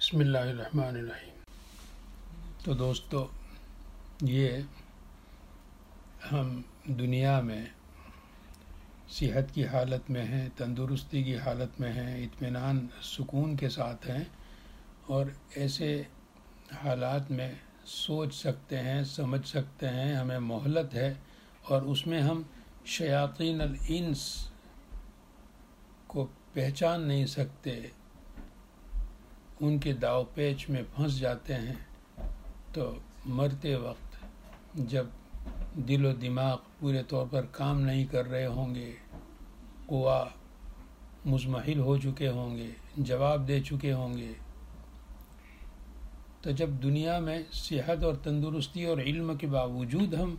بسم اللہ الرحمن الرحیم۔ تو دوستو، یہ ہم دنیا میں صحت کی حالت میں ہیں، تندرستی کی حالت میں ہیں، اطمینان سکون کے ساتھ ہیں، اور ایسے حالات میں سوچ سکتے ہیں، سمجھ سکتے ہیں، ہمیں مہلت ہے، اور اس میں ہم شیاطین الانس کو پہچان نہیں سکتے، ان کے داؤ پیچ میں پھنس جاتے ہیں۔ تو مرتے وقت جب دل و دماغ پورے طور پر کام نہیں کر رہے ہوں گے، قوا مضمحل ہو چکے ہوں گے، جواب دے چکے ہوں گے، تو جب دنیا میں صحت اور تندرستی اور علم کے باوجود ہم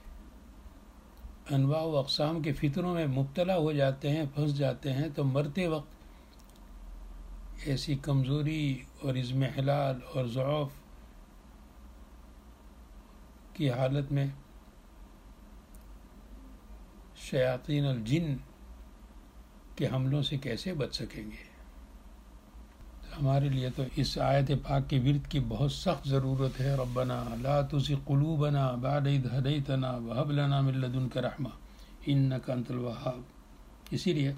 انواع و اقسام کے فتنوں میں مبتلا ہو جاتے ہیں، پھنس جاتے ہیں، تو مرتے وقت ایسی کمزوری اور اضمحلال اور ضعف کی حالت میں شیاطین الجن کے حملوں سے کیسے بچ سکیں گے؟ ہمارے لیے تو اس آیت پاک کے ورد کی بہت سخت ضرورت ہے۔ ربنا لا تزغ قلوبنا بعد اذ ہدیتنا وہب لنا من لدنک رحمہ انک انت الوہاب۔ اسی لیے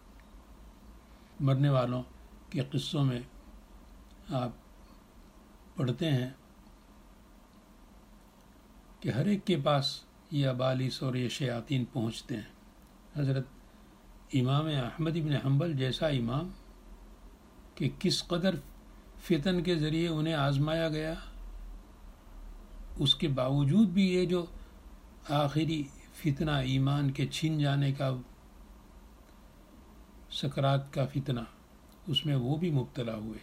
مرنے والوں کے قصوں میں آپ پڑھتے ہیں کہ ہر ایک کے پاس یہ ابالیس اور یہ شیاطین پہنچتے ہیں۔ حضرت امام احمد بن حنبل جیسا امام کہ کس قدر فتن کے ذریعے انہیں آزمایا گیا، اس کے باوجود بھی یہ جو آخری فتنہ ایمان کے چھن جانے کا، سکرات کا فتنہ، اس میں وہ بھی مبتلا ہوئے،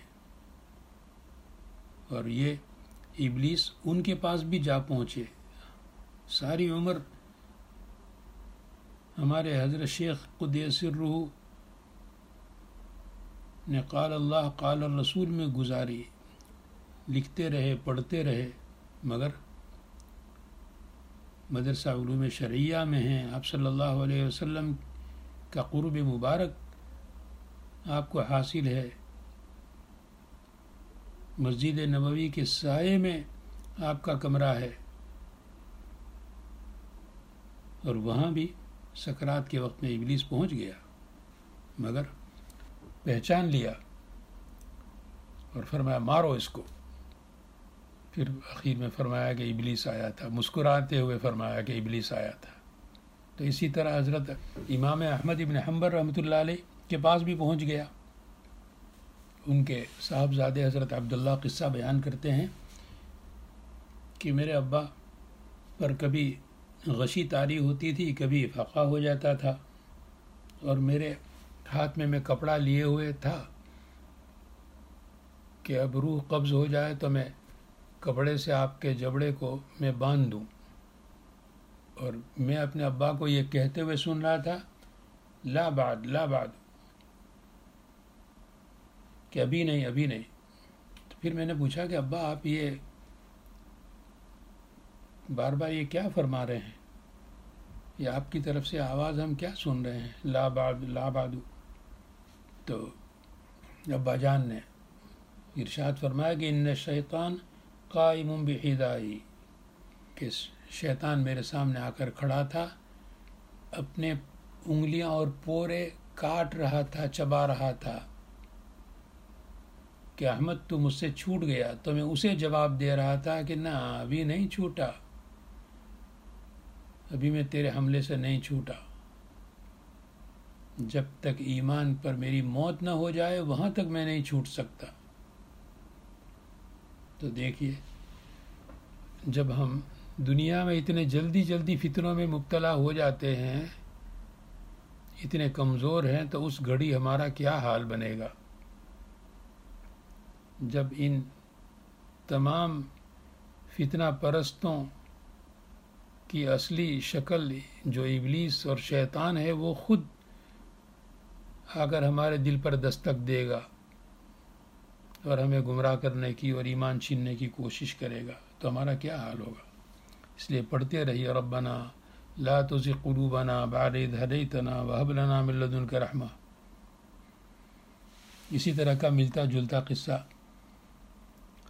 اور یہ ابلیس ان کے پاس بھی جا پہنچے۔ ساری عمر ہمارے حضرت شیخ قدس سرہ نے قال اللہ قال الرسول میں گزاری، لکھتے رہے، پڑھتے رہے، مگر مدرسہ علوم شرعیہ میں ہیں، آپ صلی اللہ علیہ وسلم کا قرب مبارک آپ کو حاصل ہے، مسجد نبوی کے سائے میں آپ کا کمرہ ہے، اور وہاں بھی سکرات کے وقت میں ابلیس پہنچ گیا، مگر پہچان لیا اور فرمایا مارو اس کو۔ پھر اخیر میں فرمایا کہ ابلیس آیا تھا، مسکراتے ہوئے فرمایا کہ ابلیس آیا تھا۔ تو اسی طرح حضرت امام احمد بن حنبل رحمۃ اللہ علیہ کے پاس بھی پہنچ گیا۔ ان کے صاحبزادے حضرت عبداللہ قصہ بیان کرتے ہیں کہ میرے ابا پر کبھی غشی طاری ہوتی تھی، کبھی فقہ ہو جاتا تھا، اور میرے ہاتھ میں کپڑا لیے ہوئے تھا کہ اب روح قبض ہو جائے تو میں کپڑے سے آپ کے جبڑے کو میں باندھ دوں، اور میں اپنے ابا کو یہ کہتے ہوئے سن رہا تھا لا بعد لا بعد، کہ ابھی نہیں ابھی نہیں۔ تو پھر میں نے پوچھا کہ ابا آپ یہ بار بار یہ کیا فرما رہے ہیں، یہ آپ کی طرف سے آواز ہم کیا سن رہے ہیں، لا بعد لا بعد؟ تو ابا جان نے ارشاد فرمایا کہ ان الشیطان قائم بحذائی، کہ شیطان میرے سامنے آ کر کھڑا تھا، اپنے انگلیاں اور پورے کاٹ رہا تھا، چبا رہا تھا کہ احمد تو مجھ سے چھوٹ گیا، تو میں اسے جواب دے رہا تھا کہ نہ ابھی نہیں چھوٹا، ابھی میں تیرے حملے سے نہیں چھوٹا، جب تک ایمان پر میری موت نہ ہو جائے وہاں تک میں نہیں چھوٹ سکتا۔ تو دیکھیے، جب ہم دنیا میں اتنے جلدی فتنوں میں مبتلا ہو جاتے ہیں، اتنے کمزور ہیں، تو اس گھڑی ہمارا کیا حال بنے گا جب ان تمام فتنہ پرستوں کی اصلی شکل جو ابلیس اور شیطان ہے وہ خود اگر ہمارے دل پر دستک دے گا اور ہمیں گمراہ کرنے کی اور ایمان چھیننے کی کوشش کرے گا، تو ہمارا کیا حال ہوگا؟ اس لیے پڑھتے رہیے ربنا لا تزغ قلوبنا بعد اذ ہدیتنا وہب لنا من لدنک رحمہ۔ اسی طرح کا ملتا جلتا قصہ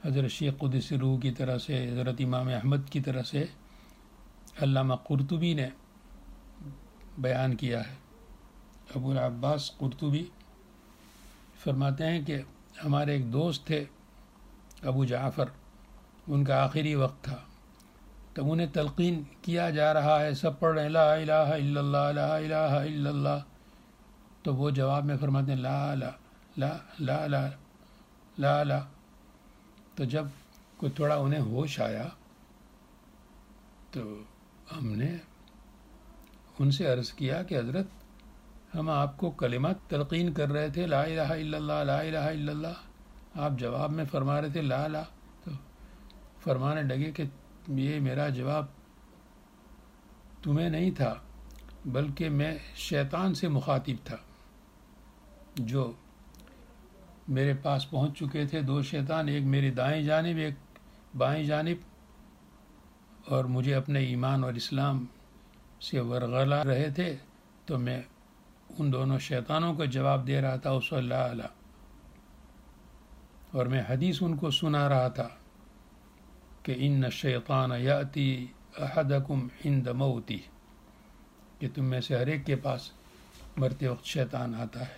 حضرت شیخ قدس روح کی طرح سے، حضرت امام احمد کی طرح سے علامہ قرطبی نے بیان کیا ہے۔ ابو العباس قرطبی فرماتے ہیں کہ ہمارے ایک دوست تھے ابو جعفر، ان کا آخری وقت تھا، تب انہیں تلقین کیا جا رہا ہے، سب پڑھ رہے ہیں لا الہ الا اللہ لا الہ الا اللہ، تو وہ جواب میں فرماتے ہیں لا لا لا لا لا لا لا۔ تو جب کوئی تھوڑا انہیں ہوش آیا تو ہم نے ان سے عرض کیا کہ حضرت ہم آپ کو کلمات تلقین کر رہے تھے، لا الہ الا اللہ لا الہ الا اللہ، آپ جواب میں فرما رہے تھے لا لا۔ تو فرمانے لگے کہ یہ میرا جواب تمہیں نہیں تھا، بلکہ میں شیطان سے مخاطب تھا، جو میرے پاس پہنچ چکے تھے، دو شیطان، ایک میری دائیں جانب ایک بائیں جانب، اور مجھے اپنے ایمان اور اسلام سے ورغلا رہے تھے، تو میں ان دونوں شیطانوں کو جواب دے رہا تھا اس وقت لا لا، اور میں حدیث ان کو سنا رہا تھا کہ ان الشیطان یاتی احدکم عند موتی، کہ تم میں سے ہر ایک کے پاس مرتے وقت شیطان آتا ہے۔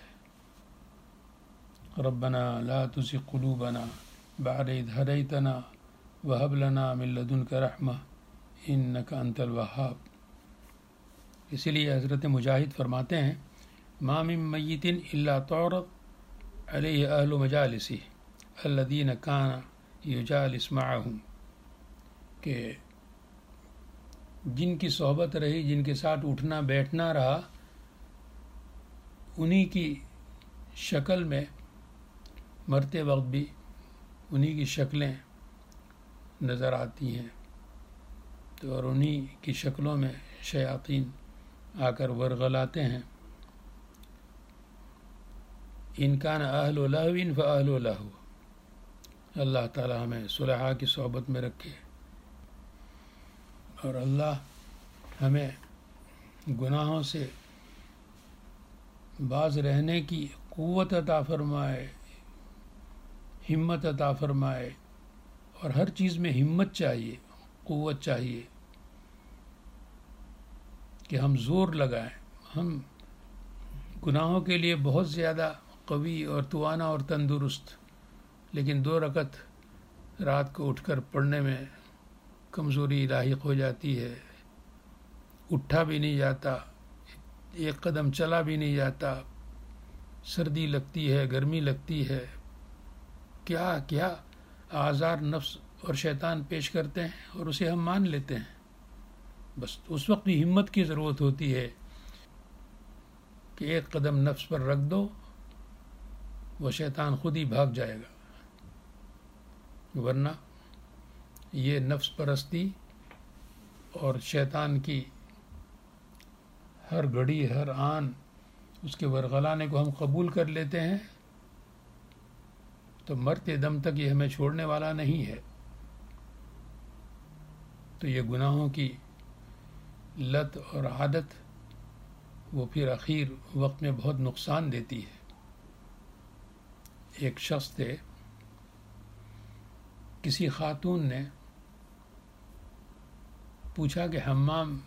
ربنا لا تزغ قلوبنا بعد اذ ہدیتنا وہب لنا من لدنک رحمہ انک انت الوہاب۔ اسی لیے حضرت مجاہد فرماتے ہیں ما من میت الا تعرض علیہ اہل مجالسہ الذین کان یجالس معہم، کہ جن کی صحبت رہی، جن کے ساتھ اٹھنا بیٹھنا رہا، انہی کی شکل میں مرتے وقت بھی انہی کی شکلیں نظر آتی ہیں، تو اور انہی کی شکلوں میں شیاطین آ کر ورغلاتے ہیں۔ ان کان اہل لہو فاہل لہو، اللہ تعالی ہمیں صلحاء کی صحبت میں رکھے، اور اللہ ہمیں گناہوں سے باز رہنے کی قوت عطا فرمائے، ہمت عطا فرمائے، اور ہر چیز میں ہمت چاہیے، قوت چاہیے کہ ہم زور لگائیں۔ ہم گناہوں کے لیے بہت زیادہ قوی اور توانا اور تندرست، لیکن 2 رکعت رات کو اٹھ کر پڑھنے میں کمزوری لاحق ہو جاتی ہے، اٹھا بھی نہیں جاتا، ایک قدم چلا بھی نہیں جاتا، سردی لگتی ہے، گرمی لگتی ہے، کیا کیا آزار نفس اور شیطان پیش کرتے ہیں، اور اسے ہم مان لیتے ہیں۔ بس اس وقت بھی ہمت کی ضرورت ہوتی ہے کہ ایک قدم نفس پر رکھ دو، وہ شیطان خود ہی بھاگ جائے گا، ورنہ یہ نفس پرستی اور شیطان کی ہر گھڑی ہر آن اس کے ورغلانے کو ہم قبول کر لیتے ہیں، تو مرتے دم تک یہ ہمیں چھوڑنے والا نہیں ہے۔ تو یہ گناہوں کی لت اور عادت وہ پھر اخیر وقت میں بہت نقصان دیتی ہے۔ ایک شخص تھے، کسی خاتون نے پوچھا کہ حمام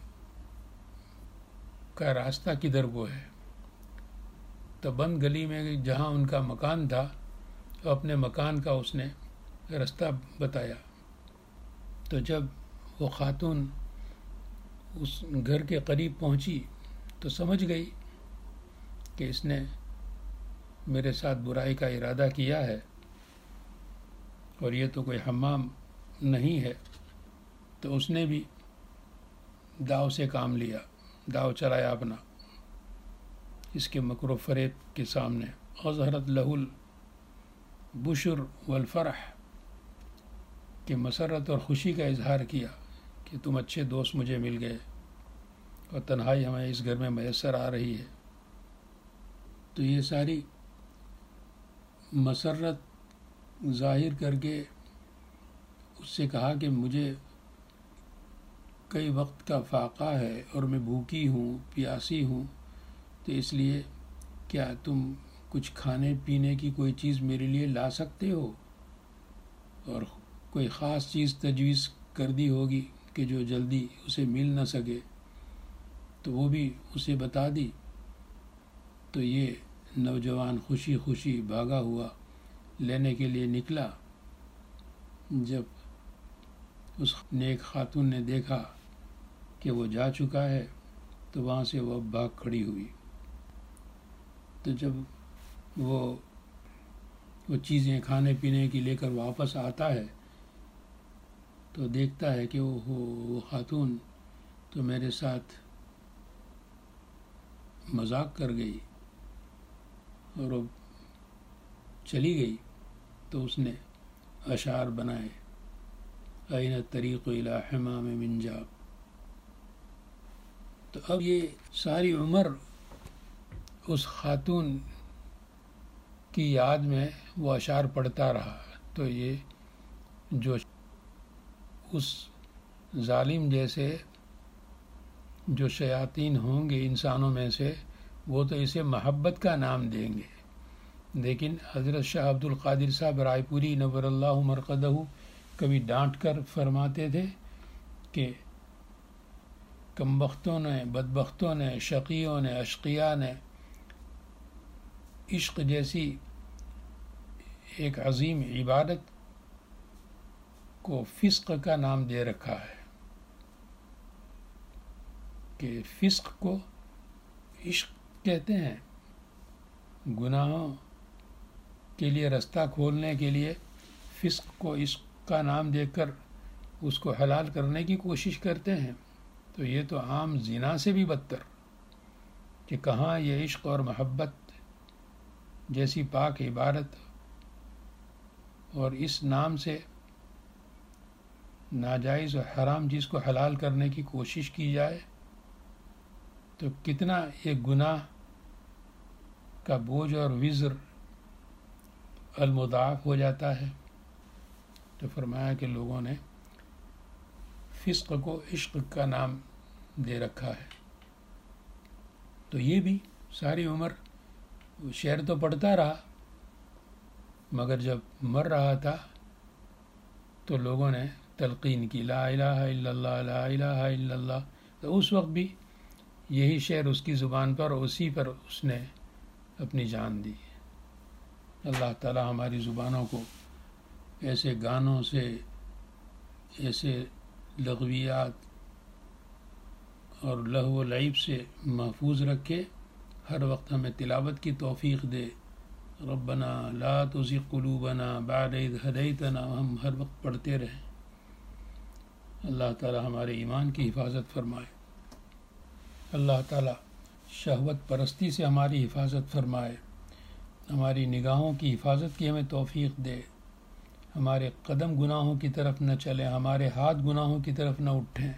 کا راستہ کدھر کو ہے، تو بند گلی میں جہاں ان کا مکان تھا، تو اپنے مکان کا اس نے راستہ بتایا۔ تو جب وہ خاتون اس گھر کے قریب پہنچی تو سمجھ گئی کہ اس نے میرے ساتھ برائی کا ارادہ کیا ہے، اور یہ تو کوئی حمام نہیں ہے، تو اس نے بھی داؤ سے کام لیا، داؤ چلایا اپنا اس کے مکر و فریب کے سامنے۔ اظہرت لہ البشر والفرح، کہ مسرت اور خوشی کا اظہار کیا کہ تم اچھے دوست مجھے مل گئے، اور تنہائی ہمیں اس گھر میں میسر آ رہی ہے۔ تو یہ ساری مسرت ظاہر کر کے اس سے کہا کہ مجھے کئی وقت کا فاقہ ہے اور میں بھوکی ہوں، پیاسی ہوں، تو اس لیے کیا تم کچھ کھانے پینے کی کوئی چیز میرے لیے لا سکتے ہو؟ اور کوئی خاص چیز تجویز کر دی ہوگی کہ جو جلدی اسے مل نہ سکے تو وہ بھی اسے بتا دی، تو یہ نوجوان خوشی خوشی بھاگا ہوا لینے کے لیے نکلا۔ جب اس نیک خاتون نے دیکھا کہ وہ جا چکا ہے تو وہاں سے وہ بھاگ کھڑی ہوئی۔ تو جب وہ چیزیں کھانے پینے کی لے کر واپس آتا ہے تو دیکھتا ہے کہ وہ خاتون تو میرے ساتھ مذاق کر گئی اور وہ چلی گئی۔ تو اس نے اشعار بنائے، این الطریق الی حمام منجاب۔ تو اب یہ ساری عمر اس خاتون کی یاد میں وہ اشعار پڑھتا رہا۔ تو یہ جو اس ظالم جیسے جو شیاطین ہوں گے انسانوں میں سے، وہ تو اسے محبت کا نام دیں گے، لیکن حضرت شاہ عبد القادر صاحب رائے پوری نور اللہ مرقدہ کبھی ڈانٹ کر فرماتے تھے کہ کمبختوں نے، بدبختوں نے، شقیوں نے، اشقیاء نے عشق جیسی ایک عظیم عبادت کو فسق کا نام دے رکھا ہے، کہ فسق کو عشق کہتے ہیں۔ گناہوں کے لیے رستہ کھولنے کے لیے فسق کو عشق کا نام دے کر اس کو حلال کرنے کی کوشش کرتے ہیں۔ تو یہ تو عام زنا سے بھی بدتر، کہ کہاں یہ عشق اور محبت جیسی پاک عبادت اور اس نام سے ناجائز اور حرام چیز کو حلال کرنے کی کوشش کی جائے تو کتنا یہ گناہ کا بوجھ اور وزر المضاعف ہو جاتا ہے۔ تو فرمایا کہ لوگوں نے فسق کو عشق کا نام دے رکھا ہے۔ تو یہ بھی ساری عمر شعر تو پڑھتا رہا، مگر جب مر رہا تھا تو لوگوں نے تلقین کی، لا الہ الا اللہ، لا الہ الا اللہ۔ تو اس وقت بھی یہی شعر اس کی زبان پر، اسی پر اس نے اپنی جان دی۔ اللہ تعالی ہماری زبانوں کو ایسے گانوں سے، ایسے لغویات اور لہو و لعب سے محفوظ رکھے، ہر وقت ہمیں تلاوت کی توفیق دے۔ ربنا لا تزغ قلوبنا بعد اذ ہدیتنا، ہم ہر وقت پڑھتے رہیں۔ اللہ تعالی ہمارے ایمان کی حفاظت فرمائے، اللہ تعالی شہوت پرستی سے ہماری حفاظت فرمائے، ہماری نگاہوں کی حفاظت کی ہمیں توفیق دے، ہمارے قدم گناہوں کی طرف نہ چلیں، ہمارے ہاتھ گناہوں کی طرف نہ اٹھیں،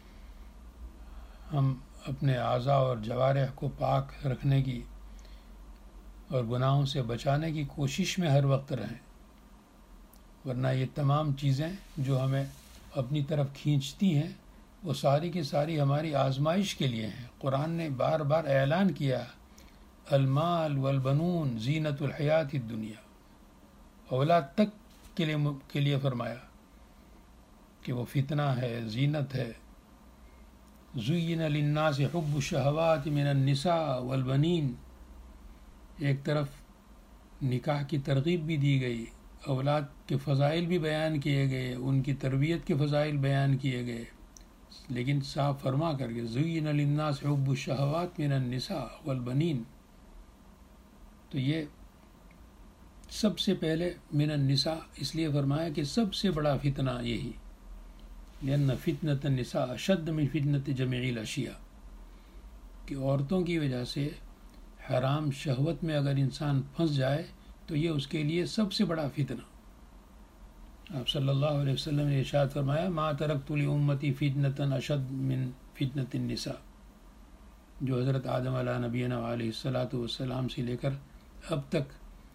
ہم اپنے اعضاء اور جوارح کو پاک رکھنے کی اور گناہوں سے بچانے کی کوشش میں ہر وقت رہیں، ورنہ یہ تمام چیزیں جو ہمیں اپنی طرف کھینچتی ہیں وہ ساری کی ساری ہماری آزمائش کے لیے ہیں۔ قرآن نے بار بار اعلان کیا، المال والبنون زینت الحیات الدنیا، اولاد تک کے لیے فرمایا کہ وہ فتنہ ہے، زینت ہے۔ زین للناس حب الشہوات من النساء والبنین، ایک طرف نکاح کی ترغیب بھی دی گئی، اولاد کے فضائل بھی بیان کیے گئے، ان کی تربیت کے فضائل بیان کیے گئے، لیکن صاف فرما کر کے زین للناس حب الشہوات من النساء والبنین۔ تو یہ سب سے پہلے من النساء اس لیے فرمایا کہ سب سے بڑا فتنہ یہی، لأن فتنة النساء اشد من فتنة جميع الاشیاء، کہ عورتوں کی وجہ سے حرام شہوت میں اگر انسان پھنس جائے تو یہ اس کے لیے سب سے بڑا فتنہ۔ آپ صلی اللہ علیہ وسلم نے ارشاد فرمایا، ما ترکت لامتی فتنة اشد من فتنة النساء، جو حضرت آدم علیہ نبینا علیہ الصلاۃ والسلام سے لے کر اب تک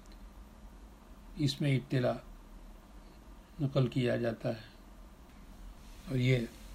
اس میں اطلاع نقل کیا جاتا ہے۔ اور یہ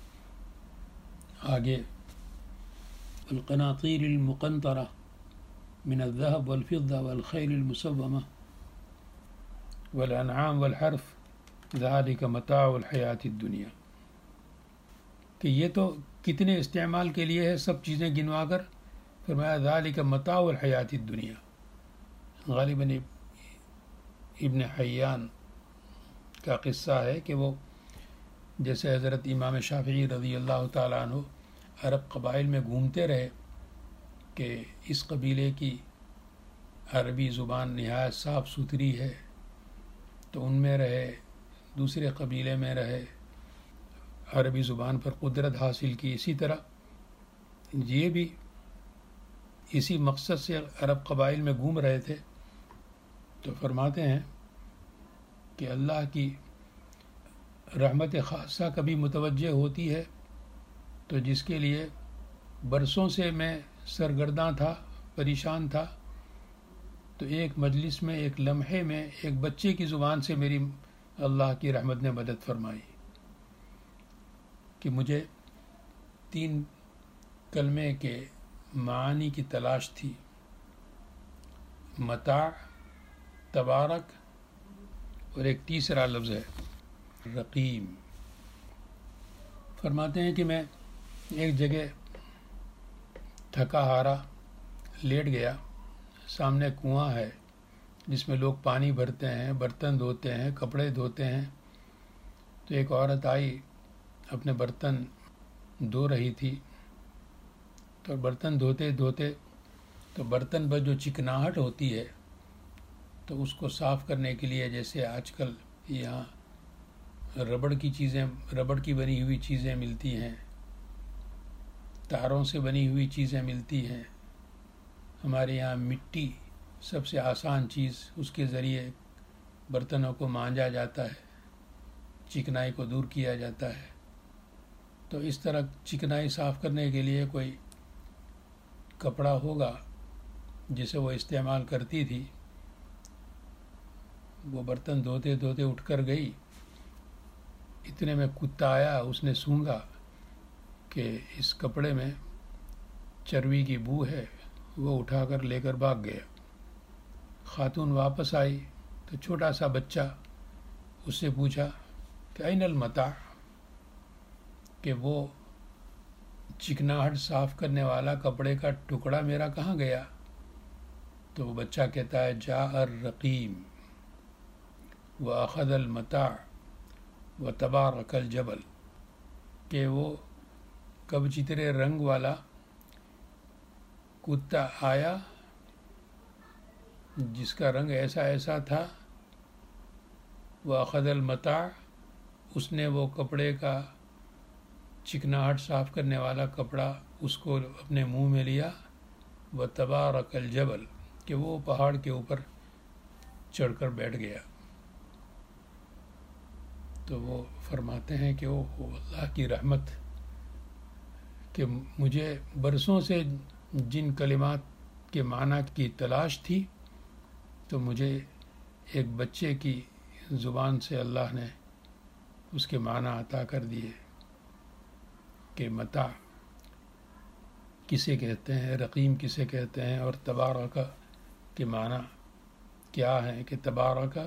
آگے القناطیر المقنطرہ من الذهب والفضة والخيل المسومة والأنعام والحرث ذالک متاع الحیات الدنیا، کہ یہ تو کتنے استعمال کے لیے ہے سب چیزیں گنوا کر فرمایا ذالک متاع الحیات الدنیا۔ غالباً ابن حیان کا قصہ ہے کہ وہ جیسے حضرت امام شافعی رضی اللہ تعالیٰ عنہ عرب قبائل میں گھومتے رہے کہ اس قبیلے کی عربی زبان نہایت صاف ستھری ہے تو ان میں رہے، دوسرے قبیلے میں رہے، عربی زبان پر قدرت حاصل کی۔ اسی طرح یہ بھی اسی مقصد سے عرب قبائل میں گھوم رہے تھے، تو فرماتے ہیں کہ اللہ کی رحمت خاصہ کبھی متوجہ ہوتی ہے تو جس کے لیے برسوں سے میں سرگرداں تھا، پریشان تھا، تو ایک مجلس میں، ایک لمحے میں، ایک بچے کی زبان سے میری اللہ کی رحمت نے مدد فرمائی کہ مجھے 3 کلمے کے معانی کی تلاش تھی، متاع، تبارک، اور ایک تیسرا لفظ ہے رقیم۔ فرماتے ہیں کہ میں ایک جگہ تھکا ہارا لیٹ گیا، سامنے کنواں ہے جس میں لوگ پانی بھرتے ہیں، برتن دھوتے ہیں، کپڑے دھوتے ہیں، تو ایک عورت آئی، اپنے برتن دھو رہی تھی، تو برتن دھوتے دھوتے تو برتن پر جو چکناہٹ ہوتی ہے تو اس کو صاف کرنے کے لیے جیسے آج کل یہاں ربڑ کی بنی ہوئی چیزیں ملتی ہیں، تاروں سے بنی ہوئی چیزیں ملتی ہیں، ہمارے یہاں مٹی سب سے آسان چیز، اس کے ذریعے برتنوں کو مانجا جاتا ہے، چکنائی کو دور کیا جاتا ہے۔ تو اس طرح چکنائی صاف کرنے کے لیے کوئی کپڑا ہوگا جسے وہ استعمال کرتی تھی۔ وہ برتن دھوتے دھوتے اٹھ کر گئی، اتنے میں کتا آیا، اس نے سونگھا کہ اس کپڑے میں چربی کی بو ہے، وہ اٹھا کر لے کر بھاگ گیا۔ خاتون واپس آئی تو چھوٹا سا بچہ، اس سے پوچھا کہ این المتاع، کہ وہ چکناہٹ صاف کرنے والا کپڑے کا ٹکڑا میرا کہاں گیا؟ تو وہ بچہ کہتا ہے جاء الرقیم واخذ المتاع وتبارک الجبل، کہ وہ کب چترے رنگ والا کتا آیا جس کا رنگ ایسا ایسا تھا، واخذ المتاع، اس نے وہ کپڑے کا چکناہٹ صاف کرنے والا کپڑا اس کو اپنے منہ میں لیا، وتبارک الجبل، کہ وہ پہاڑ کے اوپر چڑھ کر بیٹھ گیا۔ تو وہ فرماتے ہیں کہ وہ اللہ کی رحمت کہ مجھے برسوں سے جن کلمات کے معنی کی تلاش تھی تو مجھے ایک بچے کی زبان سے اللہ نے اس کے معنی عطا کر دیے کہ متاع کسے کہتے ہیں، رقیم کسے کہتے ہیں، اور تبارک کے معنی کیا ہے کہ تبارک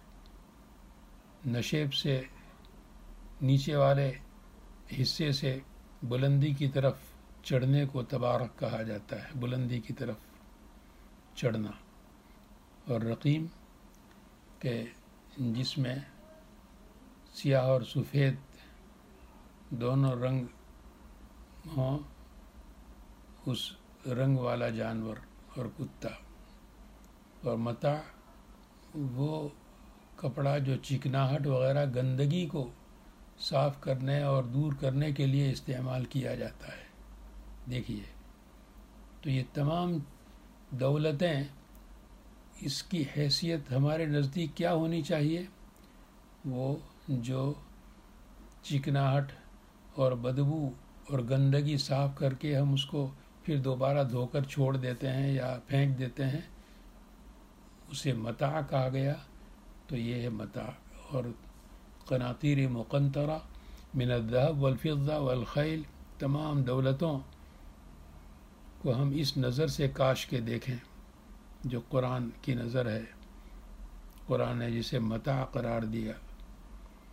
نشیب سے نیچے والے حصے سے بلندی کی طرف چڑھنے کو تبارک کہا جاتا ہے، بلندی کی طرف چڑھنا، اور رقیم کہ جس میں سیاہ اور سفید دونوں رنگ ہوں، اس رنگ والا جانور اور کتا، اور متاع وہ کپڑا جو چکناہٹ وغیرہ گندگی کو صاف کرنے اور دور کرنے کے لیے استعمال کیا جاتا ہے۔ دیکھیے تو یہ تمام دولتیں، اس کی حیثیت ہمارے نزدیک کیا ہونی چاہیے؟ وہ جو چکناہٹ اور بدبو اور گندگی صاف کر کے ہم اس کو پھر دوبارہ دھو کر چھوڑ دیتے ہیں یا پھینک دیتے ہیں، اسے متاع کہا گیا۔ تو یہ ہے متاع۔ اور قناطیر مقنطرہ من الذهب والفضة والخیل، تمام دولتوں کو ہم اس نظر سے کاش کے دیکھیں جو قرآن کی نظر ہے۔ قرآن نے جسے متاع قرار دیا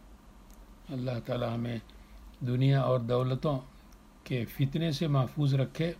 اللہ تعالی ہمیں دنیا اور دولتوں کے فتنے سے محفوظ رکھے۔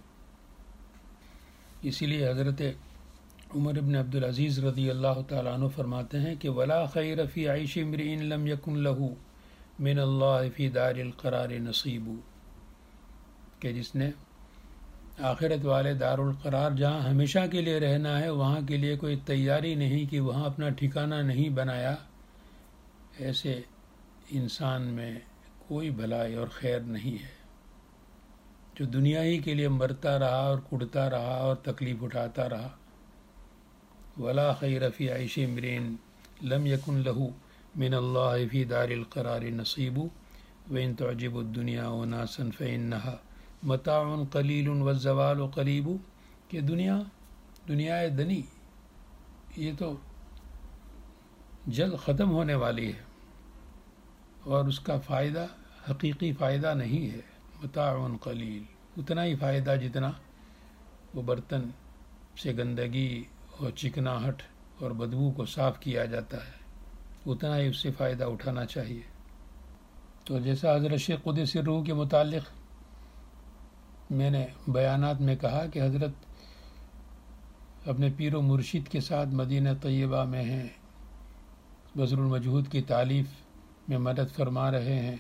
اسی لیے حضرت عمر ابن عبدالعزیز رضی اللہ تعالیٰ عنہ فرماتے ہیں کہ ولا خیر فی عیش امرئ لم یکن لہ من اللہ فی دار القرار نصیب، کہ جس نے آخرت والے دار القرار جہاں ہمیشہ کے لیے رہنا ہے وہاں کے لیے کوئی تیاری نہیں کہ وہاں اپنا ٹھکانہ نہیں بنایا، ایسے انسان میں کوئی بھلائی اور خیر نہیں ہے جو دنیا ہی کے لیے مرتا رہا اور کڑتا رہا اور تکلیف اٹھاتا رہا۔ ولا خیر فی عیش امرئ لم یکن لہ من اللہ فی دار القرار نصیب وان تعجب الدنیا اناسا فانها متاع قلیل والزوال قریب، کہ دنیا دنی یہ تو جلد ختم ہونے والی ہے اور اس کا فائدہ حقیقی فائدہ نہیں ہے۔ متاع قلیل، اتنا ہی فائدہ جتنا وہ برتن سے گندگی اور چکناہٹ اور بدبو کو صاف کیا جاتا ہے، اتنا ہی اس سے فائدہ اٹھانا چاہیے۔ تو جیسا حضرت شیخ قدس روح کے متعلق میں نے بیانات میں کہا کہ حضرت اپنے پیر و مرشد کے ساتھ مدینہ طیبہ میں ہیں، بذل المجہود کی تالیف میں مدد فرما رہے ہیں۔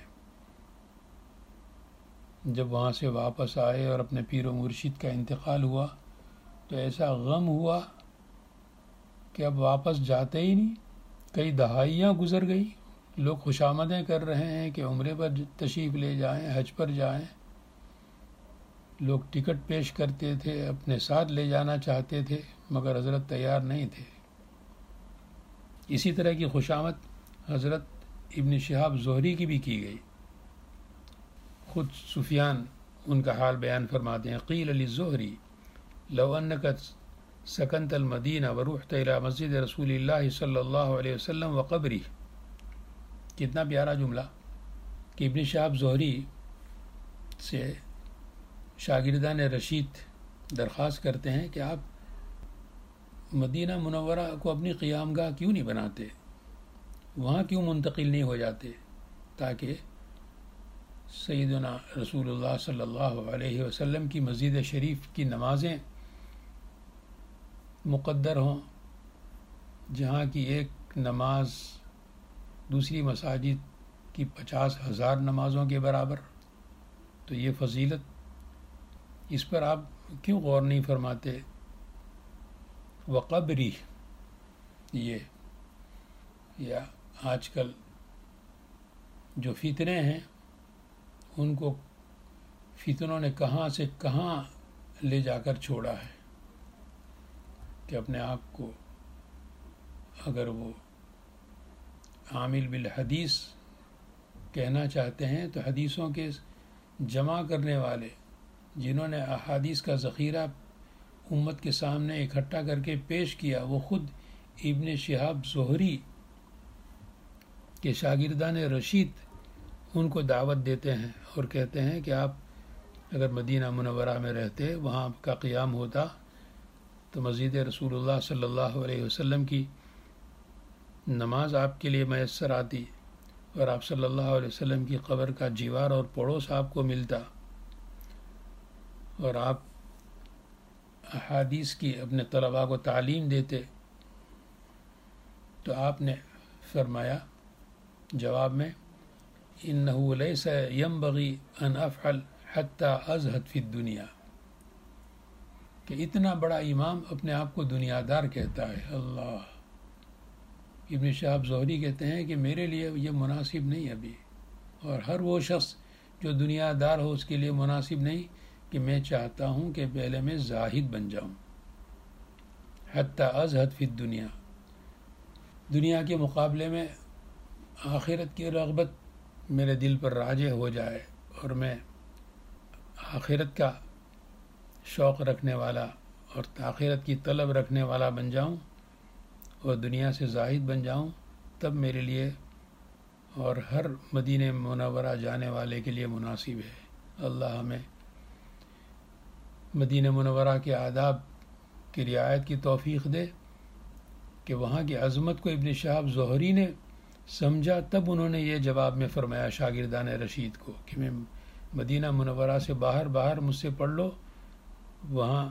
جب وہاں سے واپس آئے اور اپنے پیر و مرشد کا انتقال ہوا تو ایسا غم ہوا کہ اب واپس جاتے ہی نہیں۔ کئی دہائیاں گزر گئی، لوگ خوشامدیں کر رہے ہیں کہ عمرے پر تشریف لے جائیں، حج پر جائیں، لوگ ٹکٹ پیش کرتے تھے، اپنے ساتھ لے جانا چاہتے تھے، مگر حضرت تیار نہیں تھے۔ اسی طرح کی خوشامد حضرت ابن شہاب زہری کی بھی کی گئی۔ خود سفیان ان کا حال بیان فرماتے ہیں، قیل للزہری لو انک سکنت المدینہ ورحت الی مسجد رسول اللہ صلی اللہ علیہ وسلم وقبری۔ کتنا پیارا جملہ کہ ابن شہاب زہری سے شاگردان رشید درخواست کرتے ہیں کہ آپ مدینہ منورہ کو اپنی قیام گاہ کیوں نہیں بناتے، وہاں کیوں منتقل نہیں ہو جاتے تاکہ سیدنا رسول اللہ صلی اللہ علیہ وسلم کی مسجد شریف کی نمازیں مقدر ہوں، جہاں کی ایک نماز دوسری مساجد کی 50,000 نمازوں کے برابر۔ تو یہ فضیلت، اس پر آپ کیوں غور نہیں فرماتے؟ وقبری، یہ یا آج کل جو فتنے ہیں ان کو فتنوں نے کہاں سے کہاں لے جا کر چھوڑا ہے کہ اپنے آپ کو اگر وہ عامل بالحدیث کہنا چاہتے ہیں تو حدیثوں کے جمع کرنے والے، جنہوں نے احادیث کا ذخیرہ امت کے سامنے اکٹھا کر کے پیش کیا، وہ خود ابن شہاب زہری کے شاگردان رشید ان کو دعوت دیتے ہیں اور کہتے ہیں کہ آپ اگر مدینہ منورہ میں رہتے، وہاں آپ کا قیام ہوتا تو مسجد رسول اللہ صلی اللہ علیہ وسلم کی نماز آپ کے لیے میسر آتی اور آپ صلی اللہ علیہ وسلم کی قبر کا جیوار اور پڑوس آپ کو ملتا، اور آپ احادیث کی اپنے طلباء کو تعلیم دیتے۔ تو آپ نے فرمایا جواب میں، انه ليس ينبغي ان افعل حتى ازهد في الدنيا، کہ اتنا بڑا امام اپنے آپ کو دنیا دار کہتا ہے۔ اللہ، ابن شہاب زہری کہتے ہیں کہ میرے لیے یہ مناسب نہیں ابھی، اور ہر وہ شخص جو دنیا دار ہو اس کے لیے مناسب نہیں کہ میں چاہتا ہوں کہ پہلے میں زاہد بن جاؤں۔ حتی ازہد فی الدنیا، دنیا کے مقابلے میں آخرت کی رغبت میرے دل پر راجع ہو جائے اور میں آخرت کا شوق رکھنے والا اور آخرت کی طلب رکھنے والا بن جاؤں اور دنیا سے زاہد بن جاؤں، تب میرے لیے اور ہر مدینہ منورہ جانے والے کے لیے مناسب ہے۔ اللہ ہمیں مدینہ منورہ کے آداب کی رعایت کی توفیق دے کہ وہاں کی عظمت کو ابن شہاب زہری نے سمجھا تب انہوں نے یہ جواب میں فرمایا شاگردان رشید کو کہ میں مدینہ منورہ سے باہر مجھ سے پڑھ لو، وہاں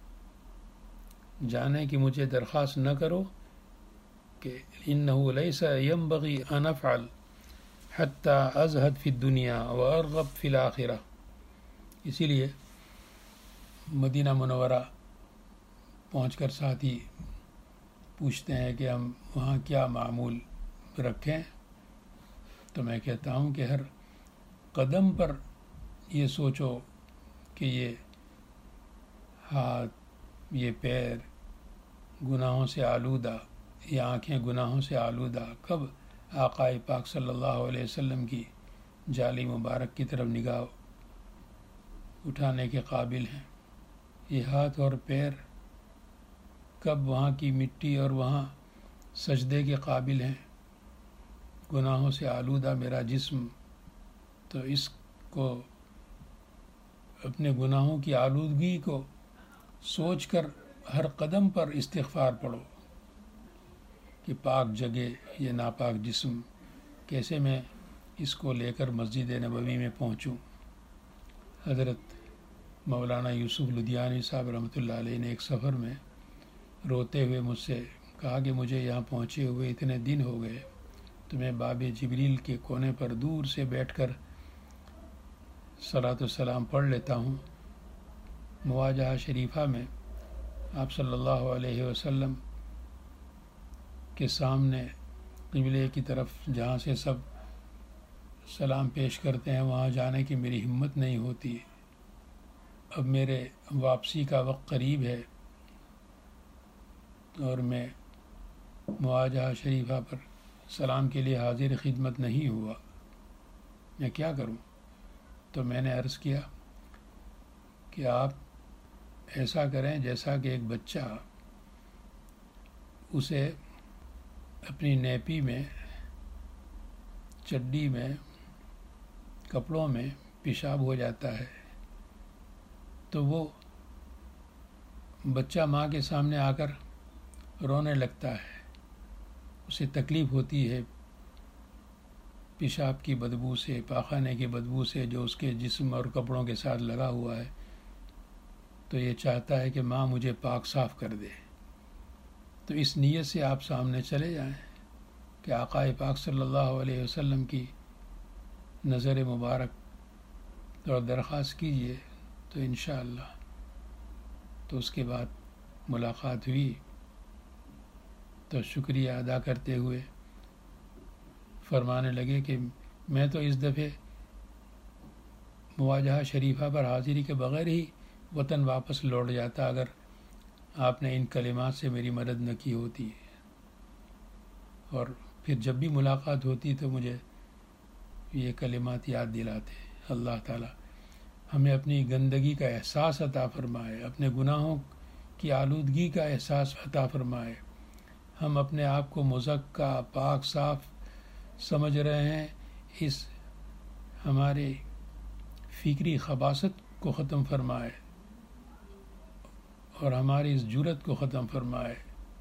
جانے کی مجھے درخواست نہ کرو کہ انہو لیس ینبغی ان افعل حتی ازہد فی الدنیا وارغب فی الاخرہ۔ اسی لیے مدینہ منورہ پہنچ کر ساتھی پوچھتے ہیں کہ ہم وہاں کیا معمول رکھیں، تو میں کہتا ہوں کہ ہر قدم پر یہ سوچو کہ یہ ہاتھ، یہ پیر گناہوں سے آلودہ، یہ آنکھیں گناہوں سے آلودہ کب آقا پاک صلی اللہ علیہ وسلم کی جالی مبارک کی طرف نگاہ اٹھانے کے قابل ہیں؟ یہ ہاتھ اور پیر کب وہاں کی مٹی اور وہاں سجدے کے قابل ہیں؟ گناہوں سے آلودہ میرا جسم، تو اس کو اپنے گناہوں کی آلودگی کو سوچ کر ہر قدم پر استغفار پڑھو کہ پاک جگہ یہ ناپاک جسم کیسے میں اس کو لے کر مسجد نبوی میں پہنچوں۔ حضرت مولانا یوسف لدھیانوی صاحب رحمۃ اللہ علیہ نے ایک سفر میں روتے ہوئے مجھ سے کہا کہ مجھے یہاں پہنچے ہوئے اتنے دن ہو گئے، تو میں باب جبریل کے کونے پر دور سے بیٹھ کر صلاۃ والسلام پڑھ لیتا ہوں۔ مواجہہ شریفہ میں آپ صلی اللہ علیہ وسلم کے سامنے قبلے کی طرف جہاں سے سب سلام پیش کرتے ہیں وہاں جانے کی میری ہمت نہیں ہوتی۔ اب میرے واپسی کا وقت قریب ہے اور میں مواجہہ شریفہ پر سلام کے لیے حاضر خدمت نہیں ہوا، میں کیا کروں؟ تو میں نے عرض کیا کہ آپ ایسا کریں جیسا کہ ایک بچہ اسے اپنی نیپی میں، چڈی میں، کپڑوں میں پیشاب ہو جاتا ہے تو وہ بچہ ماں کے سامنے آ کر رونے لگتا ہے، اسے تکلیف ہوتی ہے پیشاب کی بدبو سے، پاخانے کی بدبو سے جو اس کے جسم اور کپڑوں کے ساتھ لگا ہوا ہے، تو یہ چاہتا ہے کہ ماں مجھے پاک صاف کر دے۔ تو اس نیت سے آپ سامنے چلے جائیں کہ آقا پاک صلی اللہ علیہ وسلم کی نظر مبارک اور درخواست کیجئے، تو انشاءاللہ۔ تو اس کے بعد ملاقات ہوئی تو شکریہ ادا کرتے ہوئے فرمانے لگے کہ میں تو اس دفعے مواجہہ شریفہ پر حاضری کے بغیر ہی وطن واپس لوٹ جاتا اگر آپ نے ان کلمات سے میری مدد نہ کی ہوتی، اور پھر جب بھی ملاقات ہوتی تو مجھے یہ کلمات یاد دلاتے۔ اللہ تعالی ہمیں اپنی گندگی کا احساس عطا فرمائے، اپنے گناہوں کی آلودگی کا احساس عطا فرمائے۔ ہم اپنے آپ کو مزکا، پاک صاف سمجھ رہے ہیں، اس ہمارے فکری خباثت کو ختم فرمائے اور ہماری اس جرت کو ختم فرمائے۔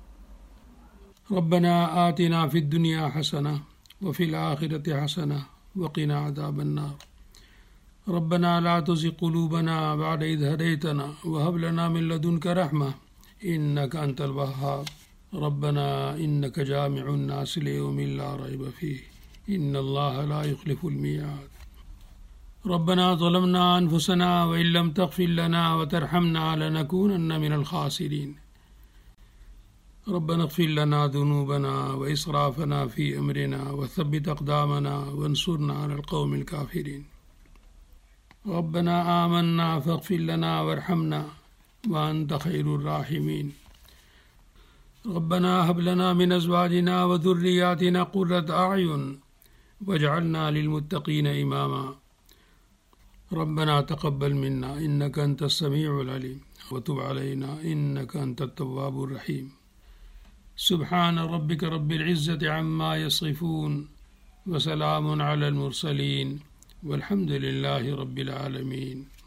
ربنا آتنا فی الدنیا حسنہ وفی الآخرۃ حسنہ وقنا عذاب النار۔ ربنا لا تزغ قلوبنا بعد إذ هديتنا وهب لنا من لدنك رحمة إنك أنت الوهاب۔ ربنا إنك جامع الناس ليوم لا ريب فيه إن الله لا يخلف الميعاد۔ ربنا ظلمنا أنفسنا وإن لم تغفر لنا وترحمنا لنكونن من الخاسرين۔ ربنا اغفر لنا ذنوبنا وإسرافنا في أمرنا وثبت أقدامنا وانصرنا على القوم الكافرين۔ ربنا آمنا فاغفر لنا وارحمنا وأنت خير الراحمين۔ ربنا هب لنا من أزواجنا وذرياتنا قرة أعين واجعلنا للمتقين إماما۔ ربنا تقبل منا إنك أنت السميع العليم وتب علينا إنك أنت التواب الرحيم۔ سبحان ربك رب العزة عما يصفون وسلام على المرسلين والحمد لله رب العالمين۔